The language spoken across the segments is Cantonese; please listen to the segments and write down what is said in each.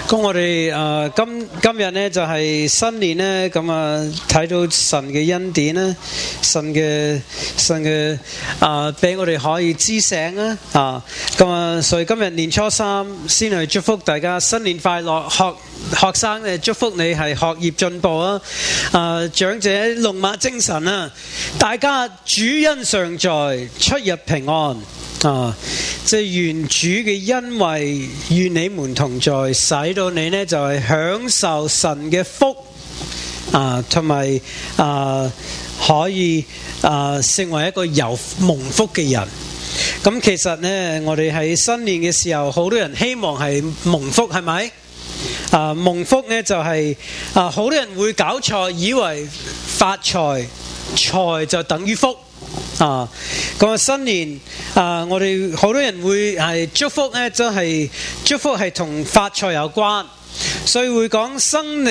咁我哋今日咧就係新年咧，咁睇到神嘅恩典啦，神嘅俾我哋可以知醒啦，所以今日年初三先去祝福大家新年快樂，學生咧祝福你係學業進步啊，長者龍馬精神啊，大家主恩常在，出入平安。即係願主嘅恩惠與你們同在，使到你呢就係享受神嘅福同埋可以成為一個有蒙福嘅人。咁其實呢，我哋喺新年嘅時候，好多人希望係蒙福，係咪？蒙福呢就係好多人會搞錯，以為發財財就等於福。咁新年我哋好多人會係祝福咧，就係祝福係同發財有關，所以會講生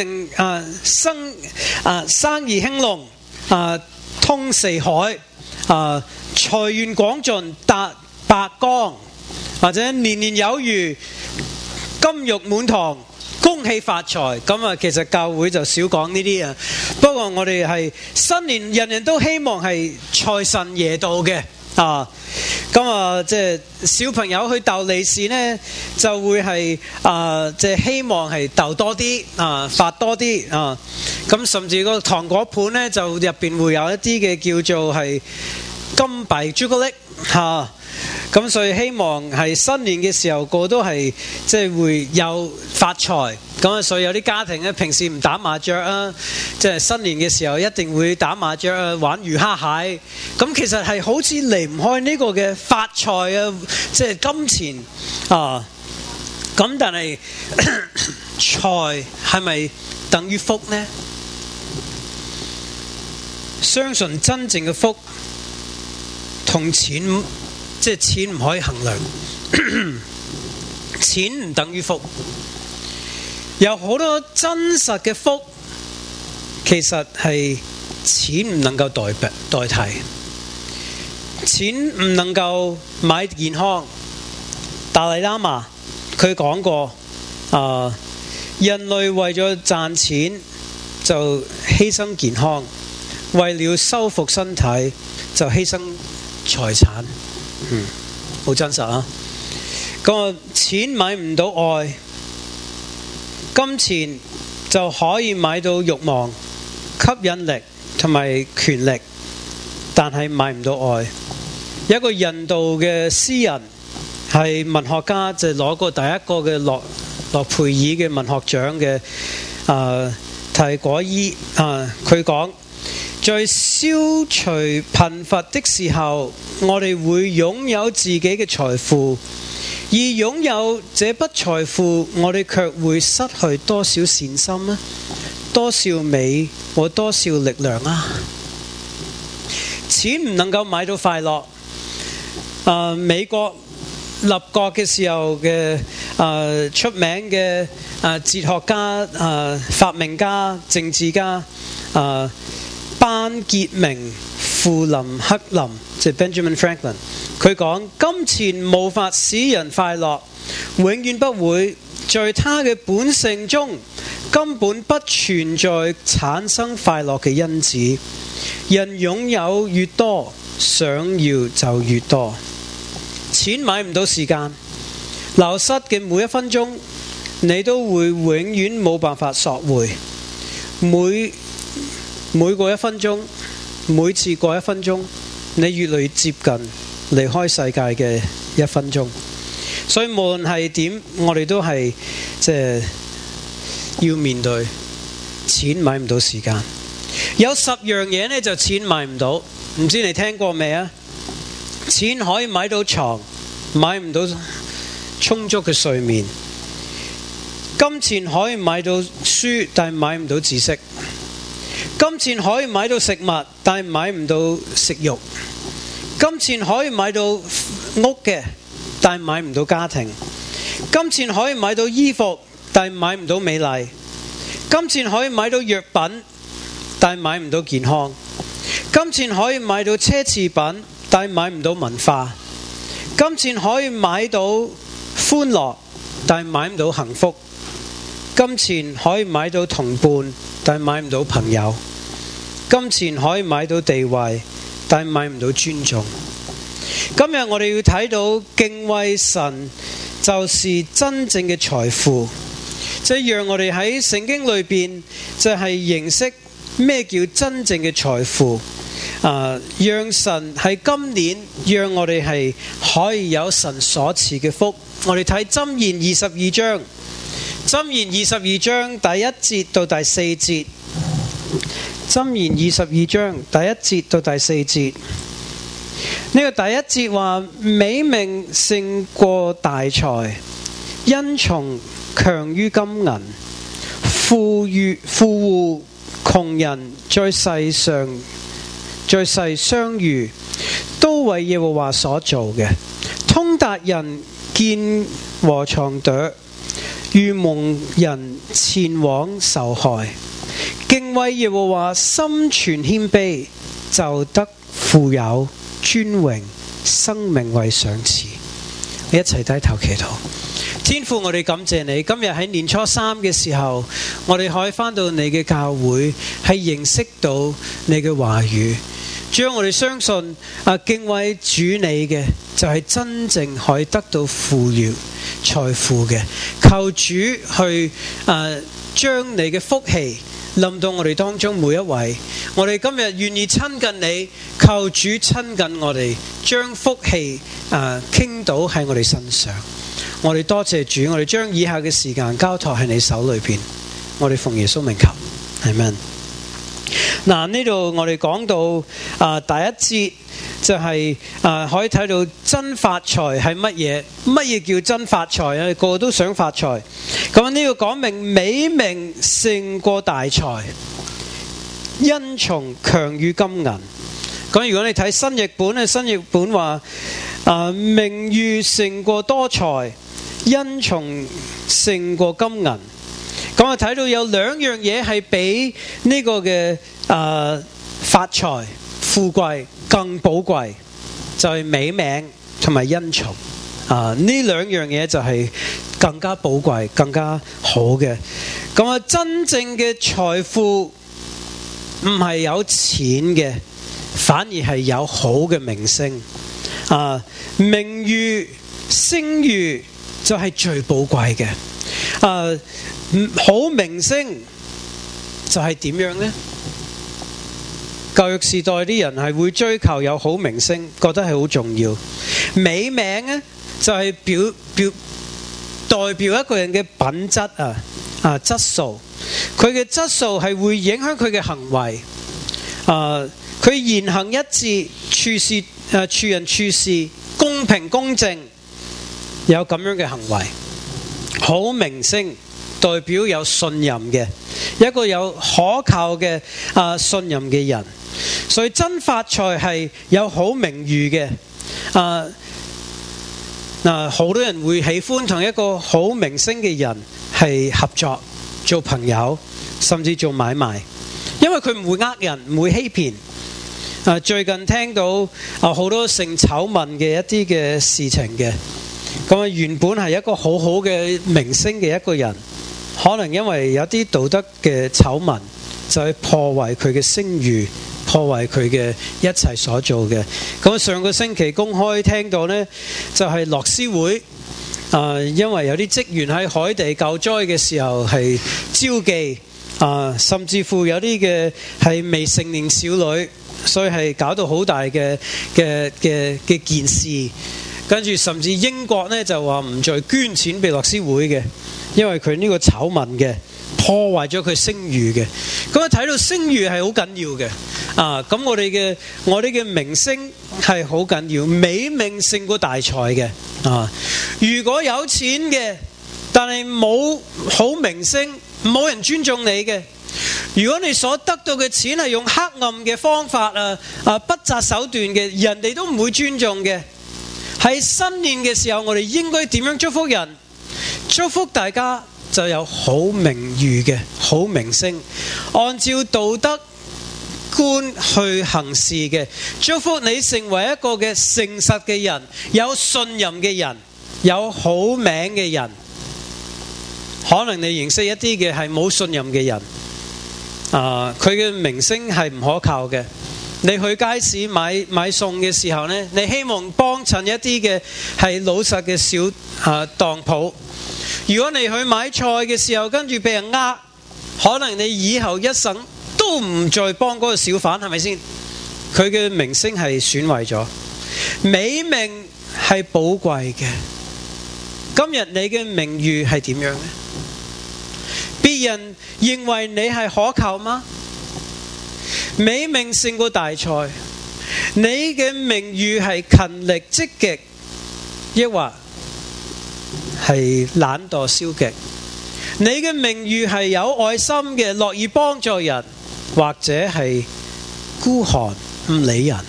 意興隆，通四海，財源廣進達百江，或者年年有餘，金玉滿堂，恭喜發財。咁其實教會就少講呢啲啊。不過我哋係新年，人人都希望係財神爺到嘅咁即係小朋友去逗利是呢，就會係即係希望係逗多啲發多啲咁甚至個糖果盤呢，就入邊會有一啲嘅叫做係金幣朱古力咁所以希望係新年嘅時候個都係即係會有發財。咁所以有啲家庭咧平時唔打麻雀即係新年嘅時候一定會打麻雀玩魚蝦蟹。咁其實係好似離唔開呢個嘅發財即係金錢咁但係財係咪等於福呢？相信真正嘅福同錢即係錢唔可以衡量，錢唔等於福。有好多真實嘅福，其實係錢唔能夠代替。錢唔能夠買健康。達賴喇嘛佢講過，人類為咗賺錢就犧牲健康，為了修復身體就犧牲財產。好真實啊！個錢買唔到愛，金錢就可以買到慾望、吸引力同埋權力，但係買唔到愛。有一個印度嘅詩人係文學家，就攞過第一個嘅諾貝爾嘅文學獎嘅提果伊佢講，在消除貧乏的時候，我哋會擁有自己嘅財富，而擁有這筆財富，我哋卻會失去多少善心呢？多少美和多少力量啊！錢唔能夠買到快樂。美國立國嘅時候嘅出名嘅哲學家、發明家、政治家班傑明富林克林，即係 Benjamin Franklin， 佢講金錢無法使人快樂，永遠不會，在他嘅本性中根本不存在產生快樂嘅因子。人擁有越多，想要就越多。錢買唔到時間，流失嘅每一分鐘你都會永遠冇辦法索回。每過一分鐘，每次過一分鐘，你越嚟越接近離開世界嘅一分鐘。所以無論係點，我哋都係即係要面對錢買唔到時間。有10樣嘢呢，就錢買唔到，唔知你聽過未啊？錢可以買到床，買唔到充足嘅睡眠。金錢可以買到書，但係買唔到知識。金錢可以買到食物，但係買唔到食慾。金錢可以買到屋嘅，但係買唔到家庭。金錢可以買到衣服，但係買唔到美麗。金錢可以買到藥品，但係買唔到健康。金錢可以買到奢侈品，但係買唔到文化。金錢可以買到歡樂，但係買唔到幸福。 金錢可以買到同伴，但係買唔到朋友；金錢可以買到地位，但係買唔到尊重。今日我哋要睇到敬畏神就是真正嘅財富，即係讓我哋喺聖經裏邊就係認識咩叫真正嘅財富。讓神喺今年讓我哋係可以有神所賜嘅福。我哋睇箴言22章，箴言22章第1節到第4節。箴言22章第1節到第4節。呢個第1節話，美名勝過大財，恩寵強於金銀，富戶窮人在世相遇，都為耶和華所做嘅。通達人見禾場朵，愚蒙人前往受害。敬畏耶和華，心存謙卑，就得富有尊榮，生命為賞賜。你一齊低頭祈禱。天父，我哋感謝你，今日喺年初3嘅時候，我哋可以返到你嘅教會，係認識到你嘅話語。主要我哋相信敬畏主你嘅就係真正可以得到富裕財富嘅。求主去將你嘅福氣臨到我哋當中每一位。我哋今日願意親近你，求主親近我哋，將福氣傾倒喺我哋身上。我哋多謝主，我哋將以下嘅時間交託喺你手裏邊。我哋奉耶穌名求，阿們。嗱，呢度我哋講到第一節就係可以睇到真發財係乜嘢？乜嘢叫真發財啊？個個都想發財。咁呢度講明美名勝過大財，恩寵強於金銀。咁如果你睇新譯本咧，新譯本話名譽勝過多財，恩寵勝過金銀。咁我睇到有兩樣嘢係比呢個嘅發財富貴更寶貴，就係美名同埋恩寵。呢兩樣嘢就係更加寶貴、更加好嘅。咁真正嘅財富唔係有錢嘅，反而係有好嘅名聲。名譽聲譽就係最寶貴嘅。好名聲就係點樣呢？舊約時代啲人係會追求有好名聲，覺得係好重要。美名呢就係代表一個人嘅品質質素。佢嘅質素係會影響佢嘅行為。佢言行一致，處人處事公平公正，有咁樣嘅行為。好名聲代表有信任嘅，一個有可靠嘅信任嘅人。所以真發財係有好名譽嘅。好多人會喜歡同一個好名聲嘅人係合作做朋友，甚至做買賣，因為佢唔會呃人，唔會欺騙。最近聽到好多性醜聞嘅一啲嘅事情嘅，咁原本係一個好好嘅名聲嘅一個人，可能因為有啲道德嘅醜聞，就係破壞佢嘅聲譽，破壞佢嘅一切所做嘅。咁上個星期公開聽到呢，就係樂施會，因為有啲職員喺海地救災嘅時候係招妓，甚至乎有啲嘅係未成年少女，所以係搞到好大嘅件事。跟住甚至英國呢就話唔再捐錢俾樂施會嘅，因為佢呢個醜聞嘅破壞咗佢聲譽嘅。咁睇到聲譽係好緊要嘅。咁我哋嘅名聲係好緊要，美名勝過大財嘅。如果有錢嘅，但係冇好名聲，冇人尊重你嘅。如果你所得到嘅錢係用黑暗嘅方法不擇手段嘅，人哋都唔會尊重嘅。喺新年嘅時候，我哋應該點樣祝福人？祝福大家就有好名譽嘅好名聲，按照道德觀去行事嘅。祝福你成為一個嘅誠實嘅人，有信任嘅人，有好名嘅人。 可能你認識一啲嘅係冇信任嘅人，佢嘅名聲係唔可靠嘅。你去街市買餸嘅時候呢，你希望幫襯一啲嘅係老實嘅小當鋪。如果你去買菜嘅時候跟住被人呃，可能你以後一生都唔再幫嗰個小販，係咪先？佢嘅名聲係損毀咗。美名係寶貴嘅，今日你嘅名譽係點樣呢？別人認為你係可靠嗎？美名勝過大財，你嘅名譽係勤力積極，抑或係懶惰消極？你嘅名譽係有愛心嘅，樂意幫助人，或者係孤寒唔理人？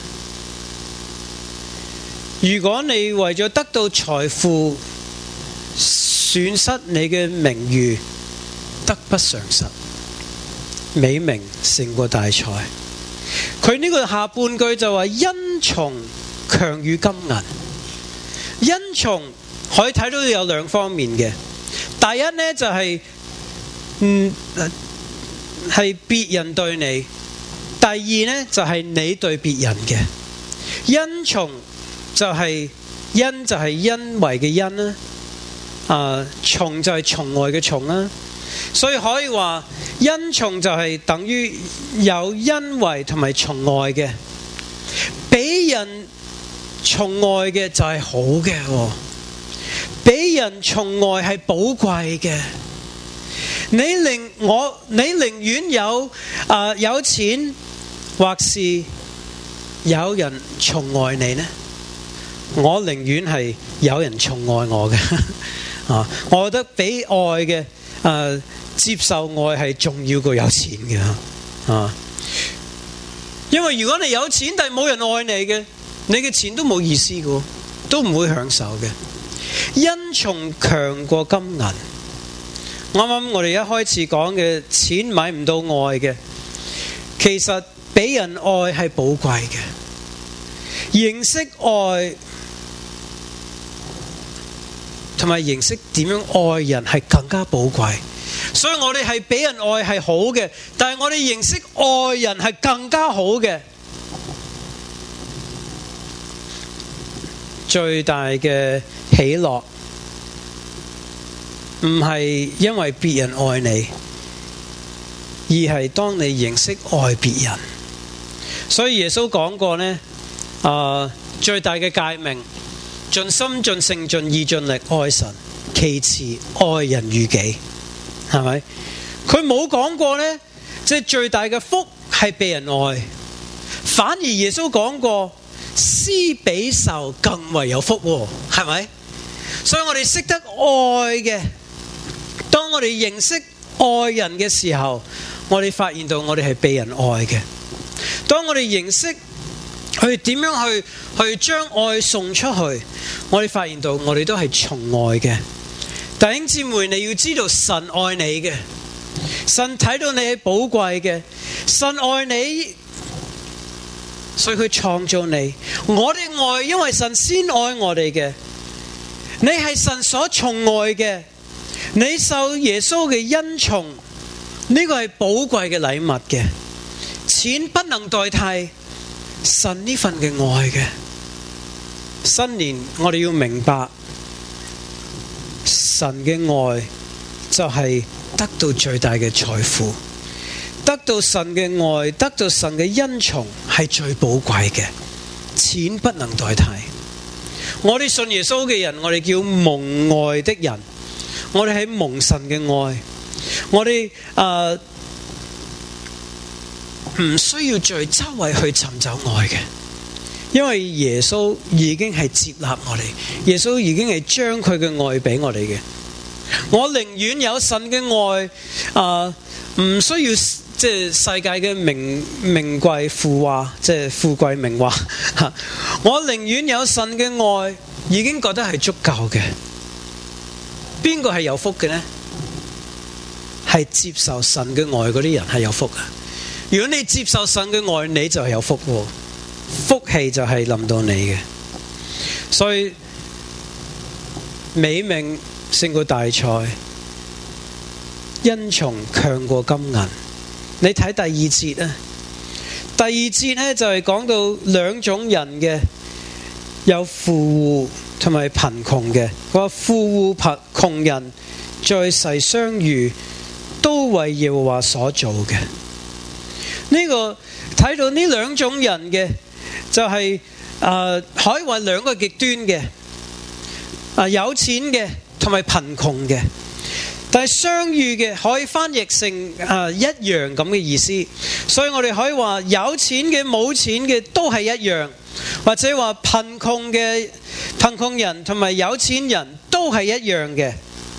如果你為咗得到財富，損失你嘅名譽，得不償失。美名勝過大財。佢呢個下半句就話恩寵強於金銀。恩寵可以睇到有兩方面嘅。第一呢，就係係別人對你，第二呢，就係你對別人嘅。恩寵就係恩，就係因為嘅恩啦，寵就係寵愛嘅寵啦。所以可以話恩寵就係等於有恩惠同埋寵愛嘅，俾人寵愛嘅就係好嘅，俾人寵愛係寶貴嘅。你寧願有錢，或是有人寵愛你呢？我寧願係有人寵愛我嘅。我覺得俾愛嘅接受愛係重要過有錢嘅。因為如果你有錢但係冇人愛你嘅，你嘅錢都冇意思嘅，都唔會享受嘅。恩寵強過金銀。啱啱我哋一開始講嘅錢買唔到愛嘅，其實俾人愛係寶貴嘅。認識愛同埋認識點樣愛人係更加寶貴。所以我哋係俾人愛係好嘅，但係我哋認識愛人係更加好嘅。最大嘅喜樂唔係因為別人愛你，而係當你認識愛別人。所以耶穌講過呢，最大嘅誡命，盡心盡性盡意盡力愛神，其次愛人如己。係咪？佢冇講過呢，即係最大嘅福係被人愛，反而耶穌講過施比受更為有福，係咪？所以我哋識得愛嘅，當我哋認識愛人嘅時候，我哋發現到我哋係被人愛嘅。當我哋認識去點樣去將愛送出去，我哋發現到我哋都係寵愛嘅。弟兄姊妹，你要知道神愛你嘅，神睇到你係寶貴嘅，神愛你，所以佢創造你。我哋愛，因為神先愛我哋嘅。你係神所寵愛嘅，你受耶穌嘅恩寵，呢個係寶貴嘅禮物嘅，錢不能代替神呢份嘅愛嘅。新年我哋要明白，神嘅愛就係得到最大嘅財富，得到神嘅愛，得到神嘅恩寵係最寶貴嘅，錢不能代替。我哋信耶穌嘅人，我哋叫蒙愛的人，我哋係蒙神嘅愛，我哋唔需要再周圍去尋找愛嘅，因為耶穌已經係接納我哋，耶穌已經係將佢嘅愛俾我哋嘅。我寧願有神嘅愛，唔需要即係世界嘅名貴富華，即係富貴名華。我寧願有神嘅愛，已經覺得係足夠嘅。邊個係有福嘅呢？係接受神嘅愛嗰啲人係有福嘅。如果你接受神嘅愛，你就係有福喎。福氣就係臨到你嘅。所以美名勝過大財， 恩寵強過金銀。你睇第二節啊，第二節呢就係講到兩種人嘅，有富戶同埋貧窮嘅。佢話富戶窮人在世相遇，都為耶和華所做嘅。呢個睇到呢兩種人嘅就係可以話兩個極端嘅，有錢嘅同埋貧窮嘅，但係相遇嘅可以翻譯成一樣咁嘅意思。所以我哋可以話有錢嘅冇錢嘅都係一樣，或者話貧窮人同埋有錢人都係一樣嘅。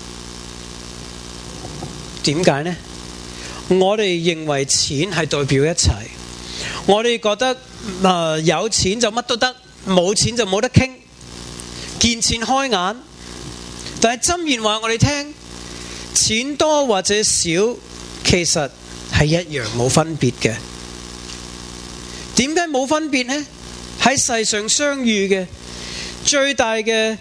點解呢？我哋認為錢係代表一切，我哋覺得有錢就乜都得，冇錢就冇得傾，見錢開眼。但係箴言話我哋聽，錢多或者少其實係一樣冇分別嘅。點解冇分別呢？喺世上相遇嘅最大嘅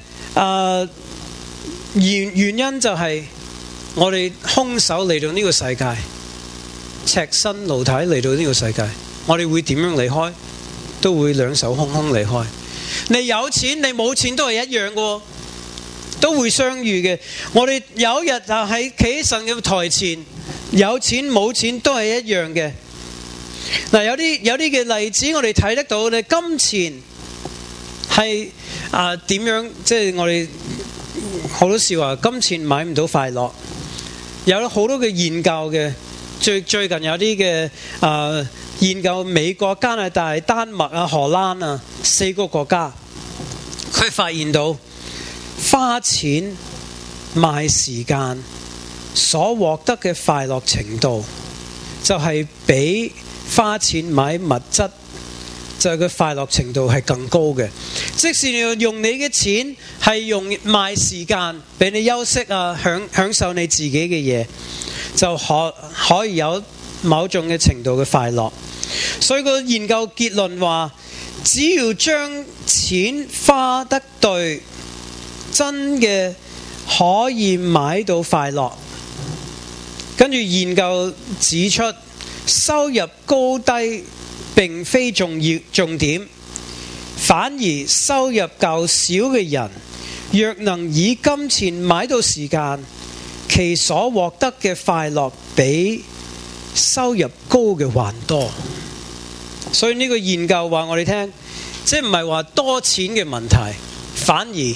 原因就係我哋空手嚟到呢個世界，赤身露體嚟到呢個世界，我哋會點樣離開？都會兩手空空離開。你有錢你冇錢都係一樣嘅，都會相遇嘅。我哋有一日就喺企喺神嘅台前，有錢冇錢都係一樣嘅。嗱，有啲嘅例子我哋睇得到，你金錢係點樣？即係我哋好多時話金錢買唔到快樂。有好多嘅研究嘅，最近有啲嘅研究美國、加拿大、丹麥啊、荷蘭啊4個國家，佢發現到花錢買時間所獲得嘅快樂程度，就係比花錢買物質就係佢快樂程度係更高嘅。即使你用你嘅錢係用賣時間俾你休息啊，享受你自己嘅嘢，就可以有某種嘅程度嘅快樂。所以個研究結論話，只要將錢花得對，真嘅可以買到快樂。跟住研究指出，收入高低並非重點，反而收入較少嘅人，若能以金錢買到時間，其所獲得嘅快樂比收入高嘅還多。所以呢個研究話我哋聽，即係唔係話多錢嘅問題，反而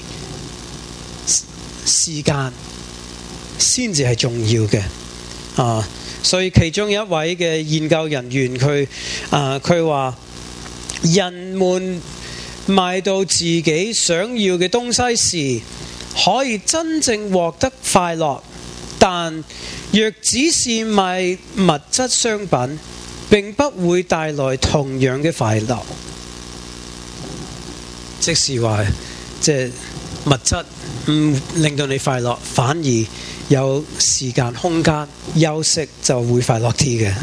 時間先至係重要嘅。所以其中一位嘅研究人員佢話，人們買到自己想要嘅東西時，可以真正獲得快樂，但若只是買物質商品，並不會帶來同樣嘅快樂。即是話，即係物質唔令到你快樂，反而有時間空間休息就會快樂啲嘅。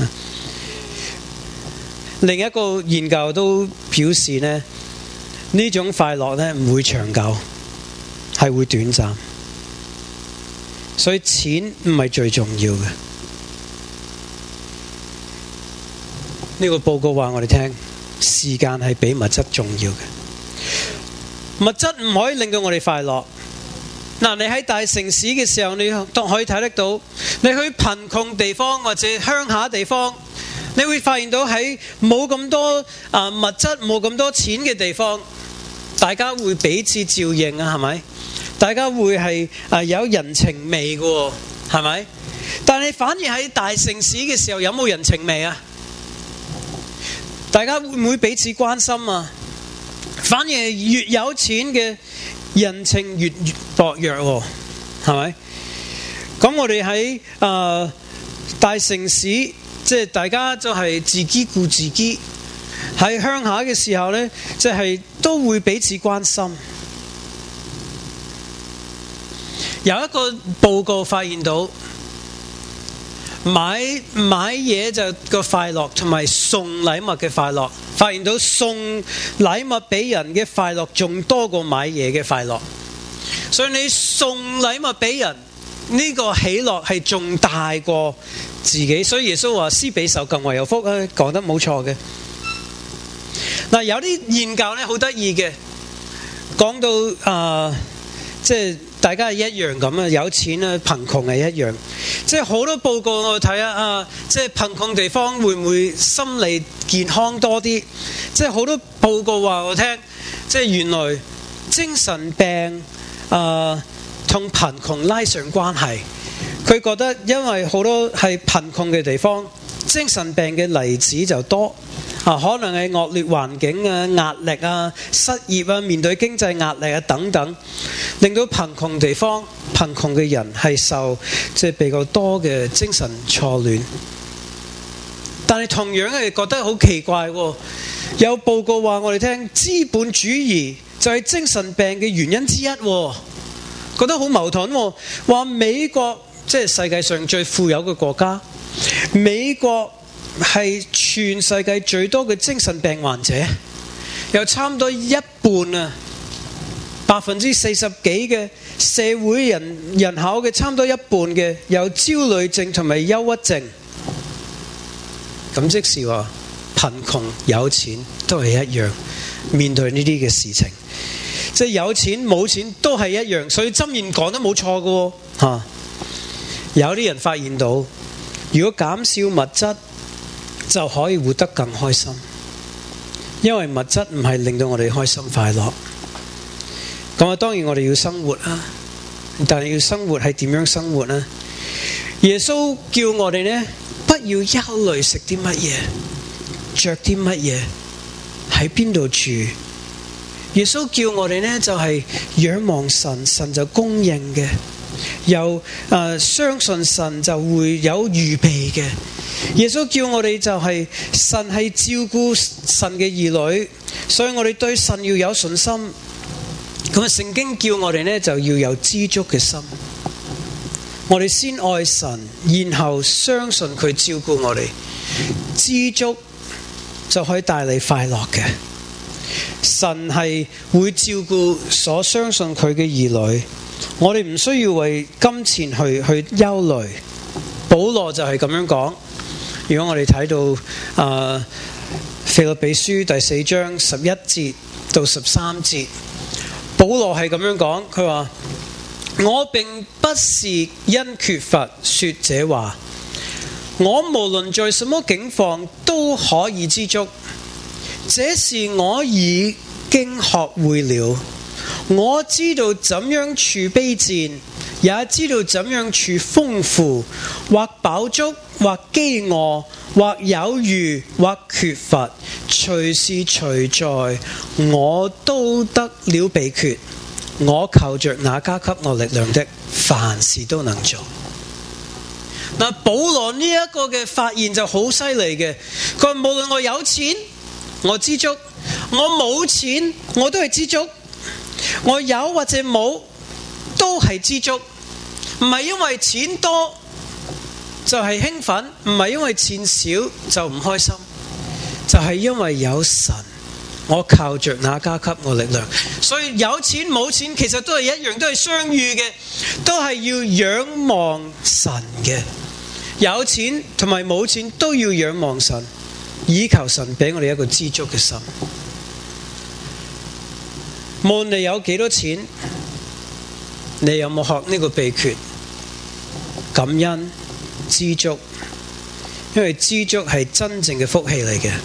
另一個研究都表示呢種快樂唔會長久，係會短暫。所以錢唔係最重要嘅。呢個報告話我哋聽，時間係比物質重要嘅。物質唔可以令到我哋快樂。嗱，你喺大城市嘅時候，你都可以睇得到。你去貧窮地方或者鄉下地方，你會發現到喺冇咁多物質、冇咁多錢嘅地方，大家會彼此照應啊，係咪？大家會係有人情味嘅，係咪？但係反而喺大城市嘅時候，有冇人情味啊？大家會唔會彼此關心啊？反而越有錢嘅人情越薄弱，係咪？咁我哋喺大城市，即係大家就係自己顧自己；喺鄉下嘅時候呢，即係都會彼此關心。有一個報告發現到，買嘢就個快樂，同埋送禮物嘅快樂，發現到送禮物俾人嘅快樂仲多過買嘢嘅快樂。所以你送禮物俾人， 呢個喜樂係仲大過自己，所以耶穌話施比受更為有福啊，講得冇錯嘅。嗱，有啲研究咧好得意嘅，講到即係大家係一樣咁啊，有錢啊，貧窮係一樣。即係好多報告我睇下即係貧窮地方會唔會心理健康多啲？即係好多報告話我聽，即係原來精神病同貧窮拉上關係。佢覺得因為好多係貧窮嘅地方，精神病嘅例子就多。可能係惡劣環境啊、壓力啊、失業啊、面對經濟壓力啊等等，令到貧窮地方、貧窮嘅人係受即係比較多嘅精神錯亂。但係同樣係覺得好奇怪喎，有報告話我哋聽，資本主義就係精神病嘅原因之一喎，覺得好矛盾喎。話美國即係世界上最富有嘅國家，美國係全世界最多嘅精神病患者，有差唔多一半啊，40%幾嘅社會人口嘅差唔多一半嘅有焦慮症同埋憂鬱症。咁即是話貧窮有錢都係一樣面對呢啲嘅事情，即係有錢冇錢都係一樣，所以箴言講得冇錯㗎喎。有啲人發現到，如果減少物質就可以活得更開心，因為物質唔係令到我哋開心快樂。咁當然我哋要生活啊，但係要生活係點樣生活呢？耶穌叫我哋呢，不要憂慮食啲乜嘢，着啲乜嘢，喺邊度住。耶穌叫我哋呢，就係仰望神，神就供應嘅，又相信神就會有預備嘅。耶穌叫我哋就係神係照顧神嘅兒女，所以我哋對神要有信心。咁啊，聖經叫我哋呢，就要有知足嘅心。我哋先愛神，然後相信佢照顧我哋，知足就可以帶嚟快樂嘅。神係會照顧所相信佢嘅兒女，我哋唔需要為金錢去憂慮。保羅就係咁樣講。如果我哋睇到腓立比書第4章11節到13節，保羅係咁樣講，佢話：我並不是因缺乏說這話，我無論在什麼境況都可以知足，這是我已經學會了。我知道怎樣處卑賤，也知道怎樣處豐富，或飽足，或飢餓，或有餘，或缺乏，隨時隨在，我都得了秘訣。我靠着那加給我力量的，凡事都能做。嗱，保羅呢一個嘅發現就好犀利嘅。佢話無論我有錢，我知足；我冇錢，我都係知足；我有或者冇，都係知足。唔係因為錢多就係興奮，唔係因為錢少就唔開心，就係因為有神，我靠着那加給我力量。所以有錢冇錢其實都係一樣，都係相遇嘅，都係要仰望神嘅。有錢同埋冇錢都要仰望神，倚求神俾我哋一個知足嘅心。無論你有幾多錢，你有冇學呢個秘訣？感恩知足，因為知足係真正嘅福氣嚟嘅。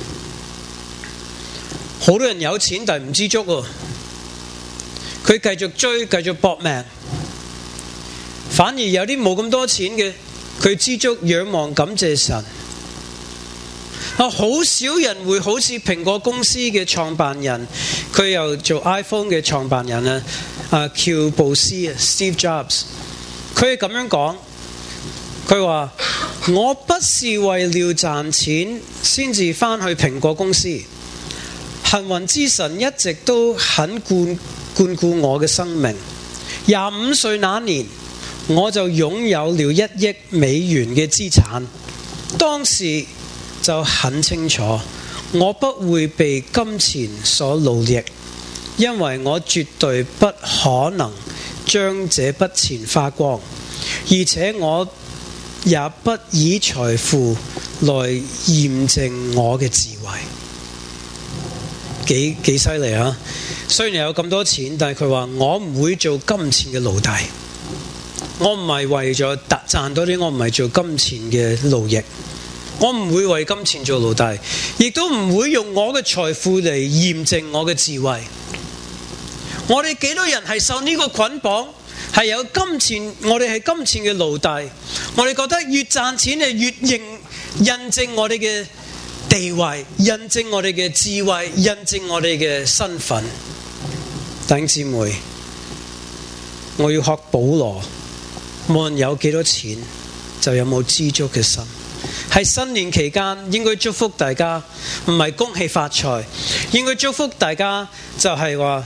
好多人有錢但係唔知足喎，佢繼續追，繼續搏命。反而有啲冇咁多錢嘅，佢知足仰望感謝神。好少人會好似蘋果公司嘅創辦人，佢又做 iPhone 嘅創辦人喬布斯 Steve Jobs， 佢係咁樣講，佢話：我不是為了賺錢先至返去蘋果公司，幸運之神一直都很眷顧我嘅生命。25歲那年，我就擁有了1億美元嘅資產，當時就很清楚，我不會被金錢所奴役，因為我絕對不可能將這筆錢花光。 而且我也不以財富來驗證我嘅智慧。幾犀利啊！雖然有咁多錢，但係佢話我唔會做金錢嘅奴隸。我唔係為咗賺多啲，我唔係做金錢嘅奴役。我唔會為金錢做奴隸，亦都唔會用我嘅財富嚟驗證我嘅智慧。我哋幾多人係受呢個捆綁，係有金錢，我哋係金錢嘅奴隸。我哋覺得越賺錢係越印證我哋嘅地位，印證我哋嘅智慧，印證我哋嘅身份。弟兄姊妹，我要學保羅，無論有幾多錢，就有冇知足嘅心。喺新年期間，應該祝福大家，唔係恭喜發財，應該祝福大家就係話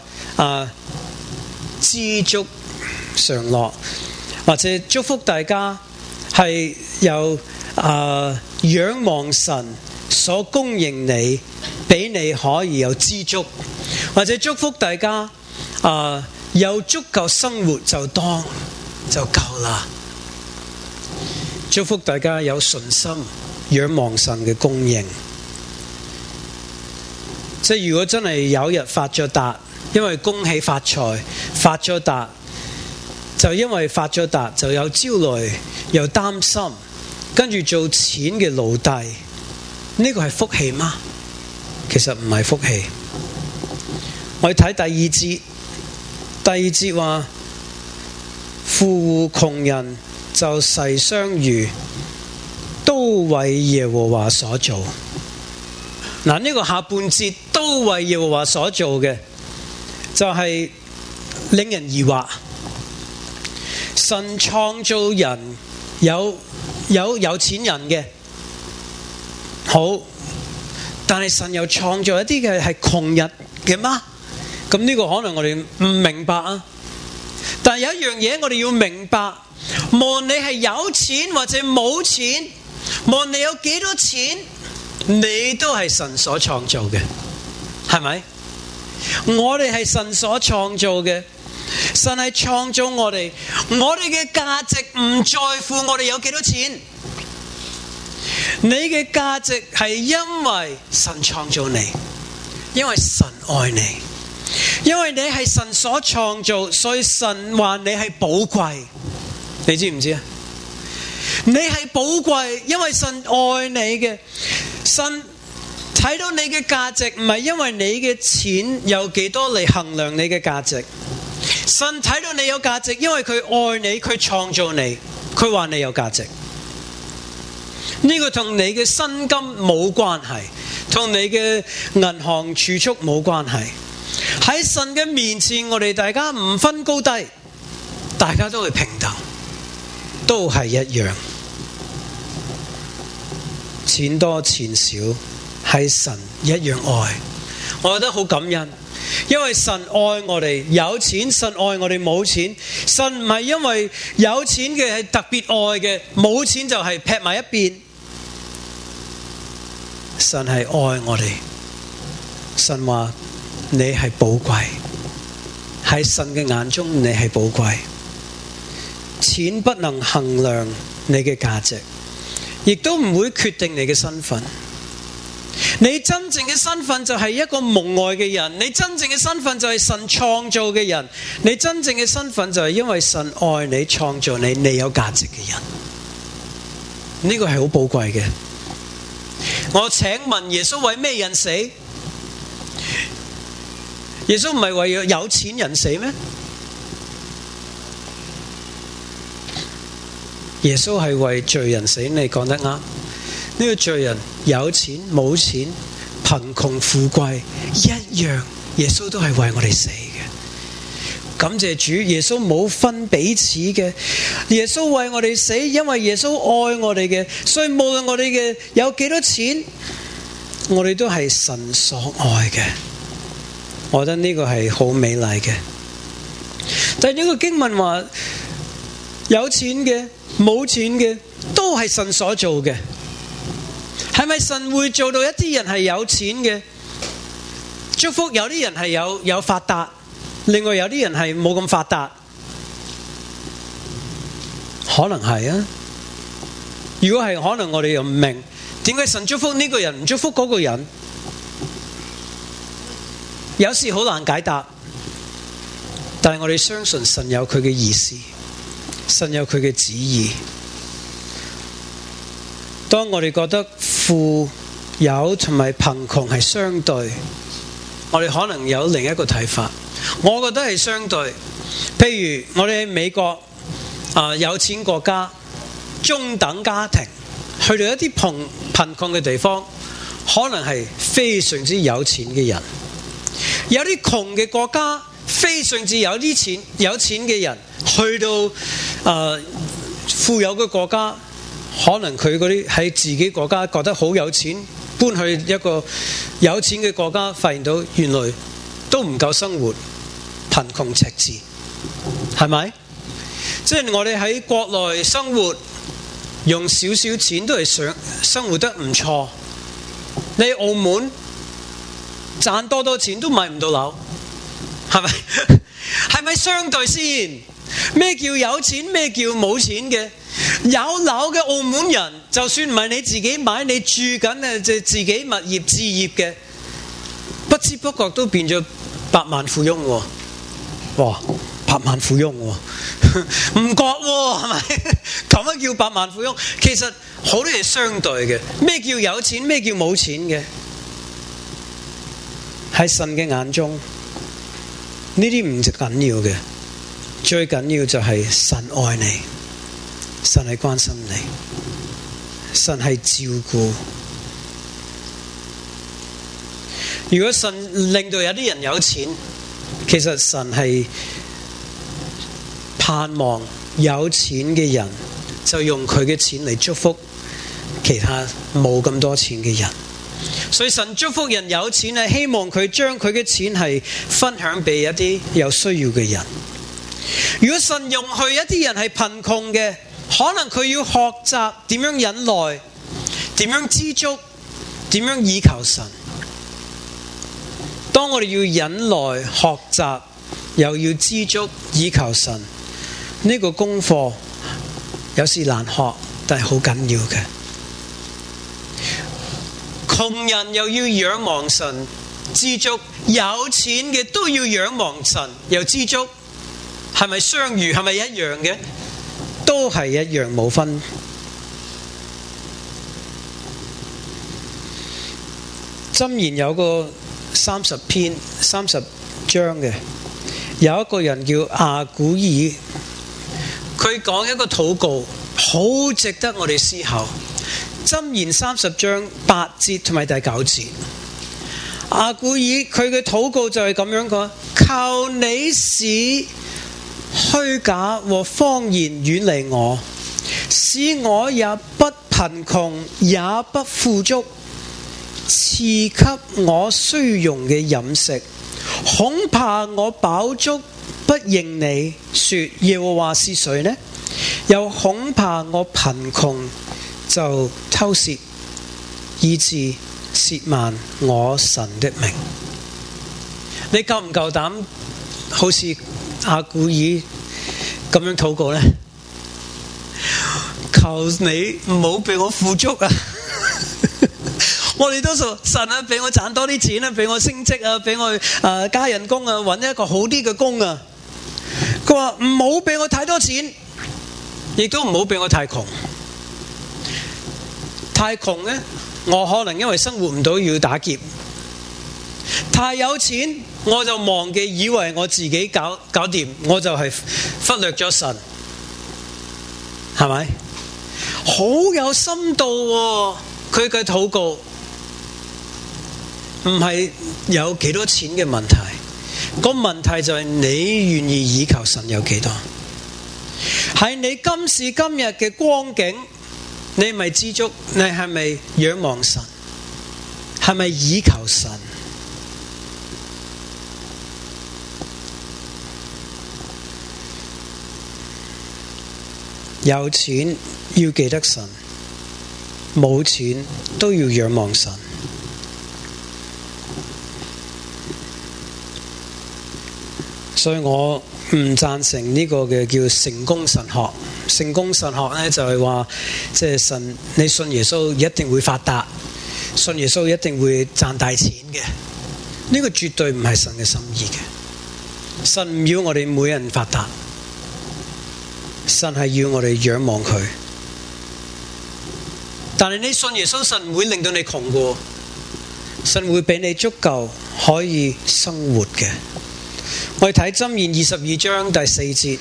知足常樂，或者祝福大家係有仰望神所供應你，俾你可以有知足，或者祝福大家有足夠生活就夠啦。祝福大家有信心，仰望神嘅供應。即係如果真係有日發咗達，因為恭喜發財，發咗達，就因為發咗達就有焦慮，又擔心，跟住做錢嘅奴隸，呢個係福氣嗎？其實唔係福氣。我哋睇第二節話，富戶窮人就誓相遇，都為耶和華所做。嗱，呢個下半節都為耶和華所做嘅，就係令人疑惑。神創造人有錢人嘅，好，但係神又創造一啲嘅係窮人嘅嗎？咁呢個可能我哋唔明白啊。但係有一樣嘢我哋要明白，無論你係有錢或者冇錢，無論你有幾多錢，你都係神所創造嘅，係咪？我哋係神所創造嘅，神係創造我哋嘅價值唔在乎我哋有幾多錢，你嘅價值係因為神創造你，因為神愛你，因為你係神所創造，所以神話你係寶貴。你知唔知啊？你係寶貴，因為神愛你嘅。神睇到你嘅價值，唔係因為你嘅錢有幾多嚟衡量你嘅價值。神睇到你有價值，因為佢愛你，佢創造你，佢話你有價值。呢個同你嘅薪金冇關係，同你嘅銀行儲蓄冇關係。喺神嘅面前，我哋大家唔分高低，大家都係平等，都係一樣。錢多錢少，係神一樣愛。我覺得好感恩，因為神愛我哋有錢，神愛我哋冇錢。神唔係因為有錢嘅係特別愛嘅，冇錢就係劈埋一邊。神係愛我哋，神話你係寶貴，喺神嘅眼中你係寶貴。錢不能衡量你嘅價值，亦都唔會決定你嘅身份。你真正嘅身份就係一個蒙愛嘅人，你真正嘅身份就係神創造嘅人，你真正嘅身份就係因為神愛你創造你，你有價值嘅人。呢個係好寶貴嘅。我請問耶穌為咩人死？耶穌唔係為有錢人死咩？耶穌係為罪人死，你講得啱。呢個罪人有錢冇錢，貧窮富貴一樣，耶穌都係為我哋死嘅。感謝主，耶穌冇分彼此嘅，耶穌為我哋死，因為耶穌愛我哋嘅，所以無論我哋嘅有幾多錢，我哋都係神所愛嘅。我覺得呢個係好美麗嘅。但係呢個經文話，有錢嘅冇錢嘅都係神所做嘅。係咪神會做到一啲人係有錢嘅祝福，有啲人係有發達，另外有啲人係冇咁發達？ 可能係啊。如果係，可能我哋又唔明點解神祝福呢個人唔祝福嗰個人。有時好難解答，但係我哋相信神有佢嘅意思，神有佢嘅旨意。當我哋覺得富有同埋貧窮係相對，我哋可能有另一個睇法。我覺得係相對。譬如我哋喺美國有錢國家，中等家庭去到一啲貧窮嘅地方，可能係非常之有錢嘅人。有啲窮嘅國家，非常之有錢嘅人去到富有嘅國家，可能佢嗰啲喺自己國家覺得好有錢，搬去一個有錢嘅國家，發現到原來都唔夠生活，貧窮赤字，係咪？即係我哋喺國內生活，用少少錢都係生活得唔錯。你澳門賺多錢都買唔到樓，係咪？係咪相對先？咩叫有錢？咩叫冇錢嘅？有樓嘅澳門人，就算唔係你自己買，你住緊就自己物業置業嘅，不知不覺都變咗百萬富翁喎。哇！百萬富翁喎，唔覺喎，係咪？咁樣叫百萬富翁？其實好多嘢相對嘅。咩叫有錢？咩叫冇錢嘅？喺神嘅眼中，呢啲唔緊要嘅，最緊要就係神愛你，神係關心你，神係照顧。如果神令到有啲人有錢，其實神係盼望有錢嘅人就用佢嘅錢嚟祝福其他冇咁多錢嘅人。所以神祝福人有錢，係希望佢將佢嘅錢係分享俾一啲有需要嘅人。如果神容許一啲人係貧窮嘅，可能佢要學習點樣忍耐，點樣知足，點樣倚靠神。當我哋要忍耐學習，又要知足倚靠神，呢個功課有時難學，但係好緊要嘅。窮人又要仰望神知足，有錢嘅都要仰望神又知足，係咪相遇？係咪一樣嘅？都係一樣，冇分。箴言有個30篇30章嘅，有一個人叫亞古珥，佢講一個禱告，好值得我哋思考。箴言30章8節同埋第9節，亞古珥佢嘅禱告就係咁樣講：求你使虛假和謊言遠離我，使我也不貧窮也不富足，賜給我需用嘅飲食。恐怕我飽足不認你，說耶和華是誰呢？又恐怕我貧窮就偷竊，以致褻慢我神的名。你夠唔夠膽好似亞古珥咁樣禱告呢？求你唔好俾我富足啊！我哋都說神啊，俾我賺多啲錢啊，俾我升職啊，俾我加人工啊，搵一個好啲嘅工啊。佢話唔好俾我太多錢，亦都唔好俾我太窮。太窮呢，我可能因為生活唔到要打劫；太有錢，我就忘記以為我自己搞掂，我就係忽略咗神，係咪？好有深度喎，佢嘅禱告唔係有幾多錢嘅問題，個問題就係你願意倚靠神有幾多。係你今時今日嘅光景，你咪知足？你係咪仰望神？係咪倚靠神？有錢要記得神，冇錢都要仰望神。 所以我唔贊成呢個嘅叫成功神學。成功神學呢，就係話，即係神，你信耶穌一定會發達，信耶穌一定會賺大錢嘅。呢個絕對唔係神嘅心意嘅。神唔要我哋每人發達，神係要我哋仰望佢。但係你信耶穌，神唔會令到你窮過，神會俾你足夠可以生活嘅。我哋睇箴言22章第4節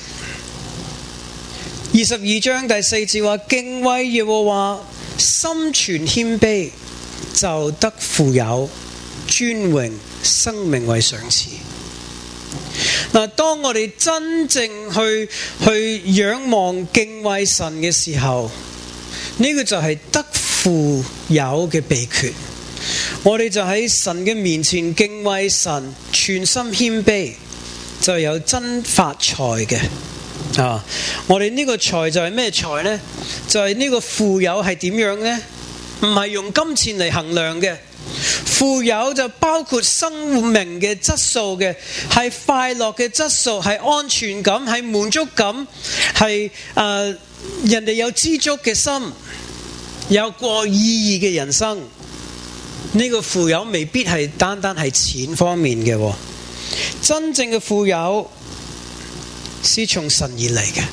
，22章第4節話：敬畏耶和華，心存謙卑，就得富有、尊榮、生命為賞賜。嗱，當我哋真正去仰望敬畏神嘅時候，呢個就係得富有嘅秘訣。我哋就喺神嘅面前敬畏神，全心謙卑，就有真發財嘅。我哋呢個財就係咩財呢？就係呢個富有係點樣呢？唔係用金錢嚟衡量嘅。富有就包括生命嘅質素嘅，係快樂嘅質素，係安全感，係滿足感，係人哋有知足嘅心，有過意義嘅人生。呢個富有未必係單單係錢方面嘅，真正嘅富有是從神而嚟嘅。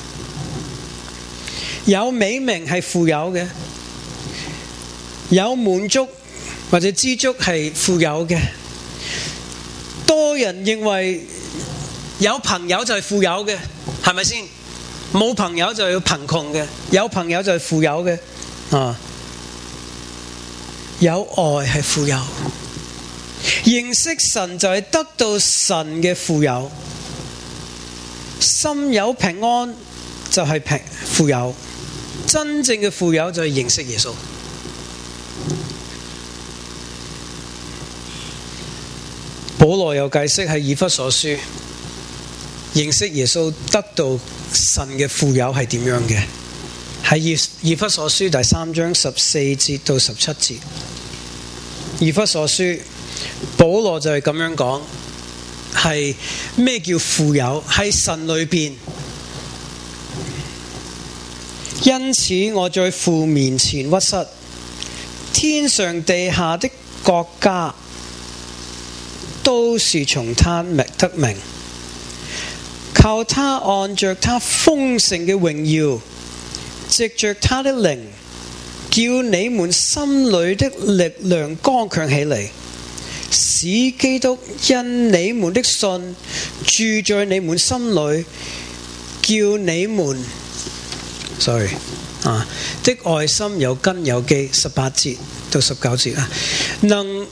有美名係富有嘅，有滿足或者知足係富有嘅。多人認為有朋友就係富有嘅，係咪先？冇朋友就要貧窮嘅，有朋友就係富有嘅。有愛係富有，認識神就係得到神嘅富有，心有平安就係富有。真正嘅富有就係認識耶穌。保羅有解釋喺以弗所書，認識耶穌得到神嘅富有係點樣嘅？喺以弗所書第3章14節到17節。以弗所書保羅就係咁樣講，係咩叫富有？喺神裏邊。因此我在父面前屈膝，天上地下的國家都是從他得名，靠他按着他豐盛嘅榮耀，藉着他的靈，叫你們心裏的力量剛強起嚟，使基督因你們的信住在你們心裏，叫你們的愛心有根有基。18節到19節能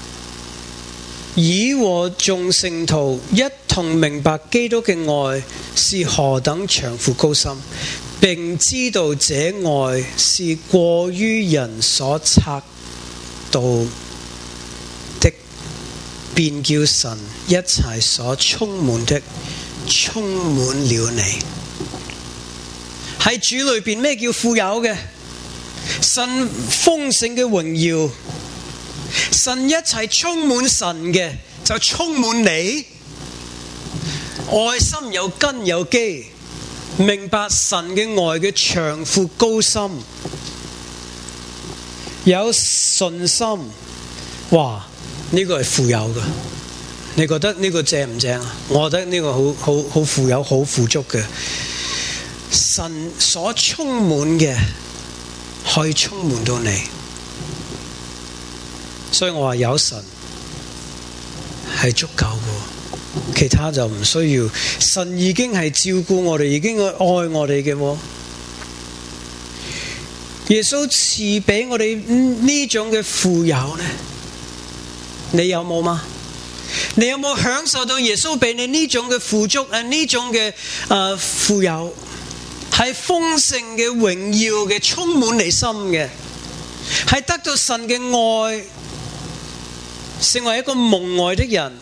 以和眾聖徒一同明白基督嘅愛是何等長闊高深，並知道這愛是過於人所測度的，便叫神一切所充滿的充滿了你。喺主裏邊，咩叫富有嘅？神豐盛嘅榮耀，神一切充滿神嘅就充滿你。愛心有根有基，明白神嘅愛嘅長闊高深，有信心。哇！呢個係富有嘅。你覺得呢個正唔正啊？我覺得呢個好富有，好富足嘅。神所充滿嘅可以充滿到你，所以我話有神係足夠嘅，其他就唔需要。神已經係照顧我哋，已經愛我哋嘅。耶穌賜俾我哋呢種嘅富有呢，你有冇嗎？你有冇享受到耶穌俾你呢種嘅富足呢種嘅富有？係豐盛嘅榮耀嘅，充滿你心嘅，係得到神嘅愛，成為一個蒙愛的人。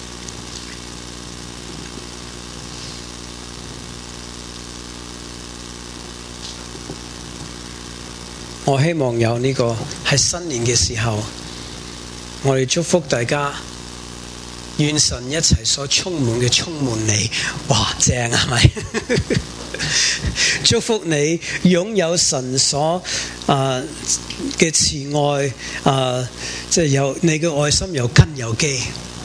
我希望有呢個喺新年嘅時候，我哋祝福大家願神一切所充滿嘅充滿你。哇，正係咪？祝福你擁有神所嘅慈愛，即係有你嘅愛心有根有基。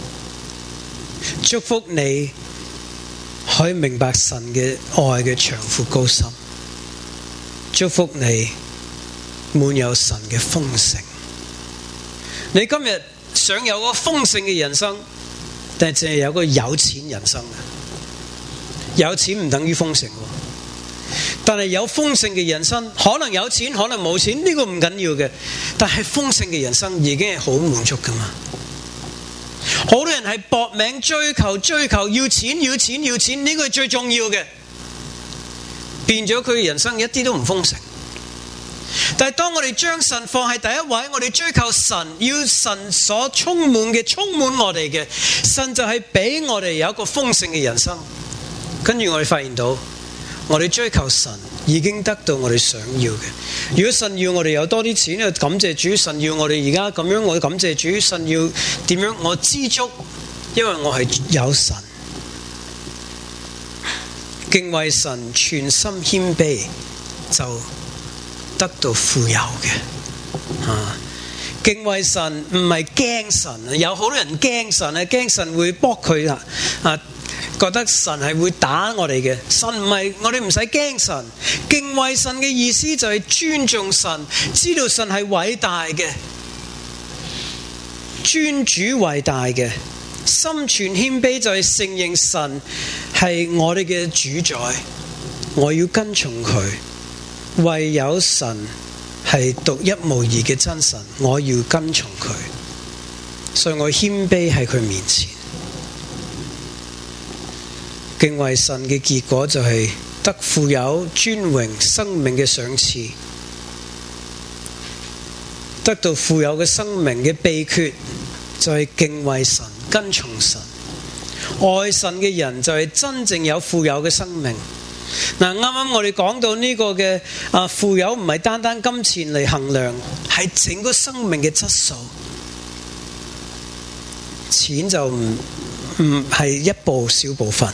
祝福你可以明白神嘅愛嘅長闊高深。祝福你滿有神嘅豐盛。你今日想有個豐盛嘅人生，定係淨係有個有錢人生啊？有錢唔等於豐盛，但係有豐盛嘅人生，可能有錢，可能冇錢，呢個唔緊要嘅。但係豐盛嘅人生已經係好滿足噶嘛。好多人係搏命追求，要錢，呢個係最重要嘅，變咗佢嘅人生一啲都唔豐盛。但係當我哋將神放喺第一位，我哋追求神，要神所充滿嘅充滿我哋嘅，神就係俾我哋有一個豐盛嘅人生。跟住我哋發現到，我哋追求神已經得到我哋想要嘅。如果神要我哋有多啲錢，就感謝主；神要我哋而家咁樣，我感謝主；神要點樣，我知足，因為我係有神。敬畏神，全心謙卑，就得到富有嘅。敬畏神唔係驚神，有好多人驚神啊，驚神會駁佢啊，覺得神係會打我哋嘅。神唔係，我哋唔使驚神。敬畏神嘅意思就係尊重神，知道神係偉大嘅，尊主偉大嘅。心存謙卑就係承認神係我哋嘅主宰，我要跟從佢。唯有神係獨一無二嘅真神，我要跟從佢，所以我謙卑喺佢面前。敬畏神嘅結果就係得富有、尊榮、生命嘅賞賜。得到富有嘅生命嘅秘訣就係敬畏神、跟從神。愛神嘅人就係真正有富有嘅生命。嗱，啱啱我哋講到呢個嘅富有唔係單單金錢嚟衡量，係整個生命嘅質素。錢就唔係一小部分。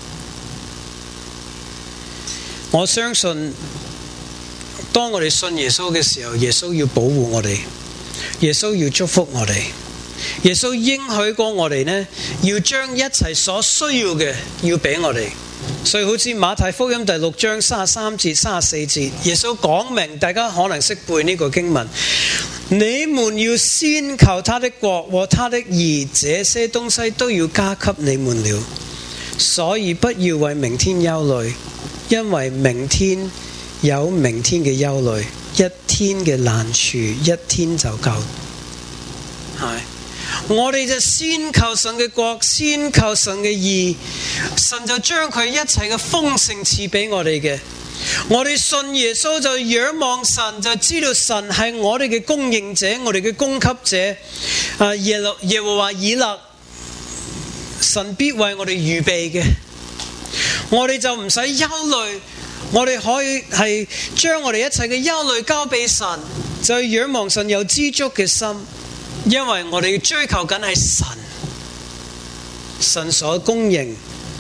我相信當我哋信耶穌嘅時候，耶穌要保護我哋，耶穌要祝福我哋，耶穌應許過我哋呢，要將一切所需要嘅要俾我哋。所以好似馬太福音第6章33節、34節，耶穌講明，大家可能識背呢個經文：你們要先求他的國和他的義，這些東西都要加給你們了。所以不要為明天憂慮，因為明天有明天嘅憂慮，一天嘅難處一天就夠。係，我哋就先求神嘅國，先求神嘅義，神就將佢一切嘅豐盛賜俾我哋嘅。我哋信耶穌就仰望神，就知道神係我哋嘅供應者，我哋嘅供給者。耶和華以勒，神必為我哋預備嘅。我哋就唔使憂慮，我哋可以係將我哋一切嘅憂慮交俾神，就仰望神有知足嘅心，因為我哋追求緊係神所供應，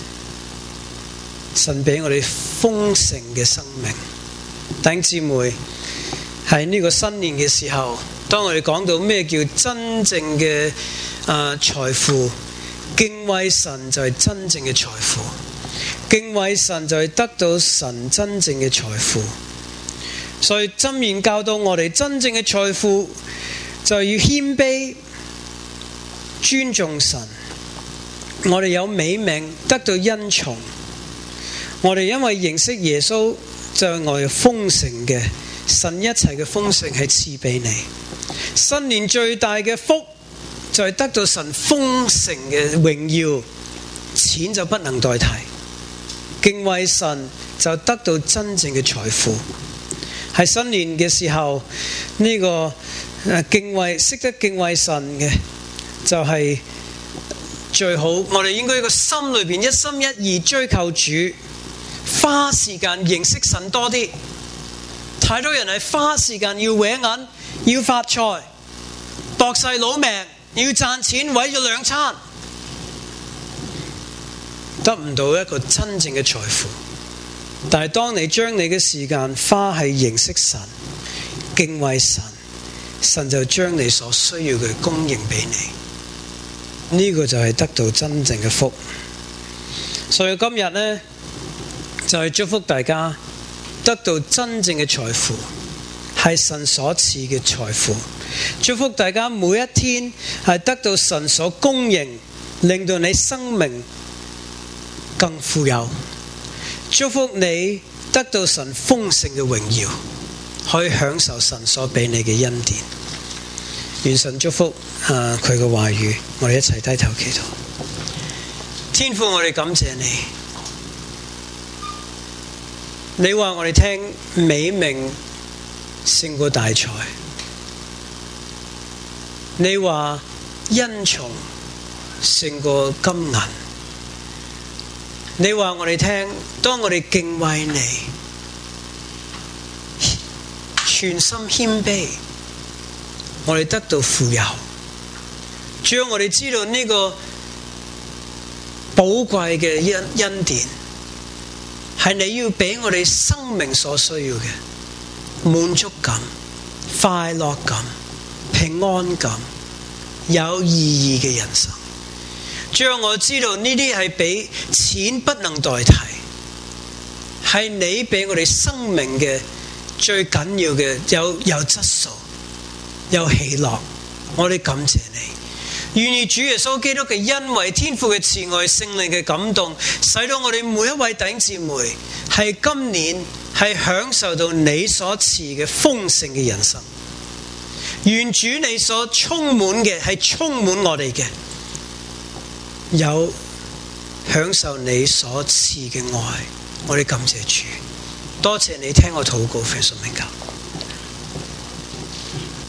神俾我哋豐盛嘅生命。弟兄姊妹，喺呢個新年嘅時候，當我哋講到咩叫真正嘅財富，敬畏神就係真正嘅財富。敬畏神就係得到神真正嘅財富。所以箴言教導我哋，真正嘅財富就係要謙卑尊重神。我哋有美名，得到恩寵。我哋因為認識耶穌，就係我哋豐盛嘅，神一切嘅豐盛係賜俾你。新年最大嘅福就係得到神豐盛嘅榮耀，錢就不能代替。敬畏神就得到真正嘅財富。喺新年嘅時候，呢個識得敬畏神嘅就係最好。我哋應該個心裏邊一心一意追求主，花時間認識神多啲。太多人係花時間要搲銀，要發財，搏細佬命，要賺錢，毀咗兩餐。 得唔到一個真正嘅財富。但係當你將你嘅時間花喺認識神、敬畏神，神就將你所需要嘅供應俾你。呢個就係得到真正嘅福。所以今日呢，就係祝福大家得到真正嘅財富，係神所賜嘅財富。祝福大家每一天係得到神所供應，令到你生命更富有。祝福你得到神豐盛嘅榮耀，可以享受神所俾你嘅恩典。願神祝福佢嘅話語，我哋一齊低頭祈禱。天父，我哋感謝你。你話我哋聽，美名勝過大財。你話恩寵勝過金銀。你話我哋聽，當我哋敬畏你，全心謙卑，我哋得到富有。主要我哋知道呢個寶貴嘅恩典，係你要俾我哋生命所需要嘅滿足感、快樂感、平安感、有意義嘅人生。主要我知道呢啲係比錢不能代替，係你俾我哋生命嘅最緊要嘅有質素、有喜樂。我哋感謝你，願意主耶穌基督嘅恩惠、天父嘅慈愛、聖靈嘅感動，使到我哋每一位弟兄姊妹係今年係享受到你所賜嘅豐盛嘅人生。願主你所充滿嘅係充滿我哋嘅，有享受你所賜嘅愛。我哋感謝主，多謝你聽我禱告，奉耶穌名求。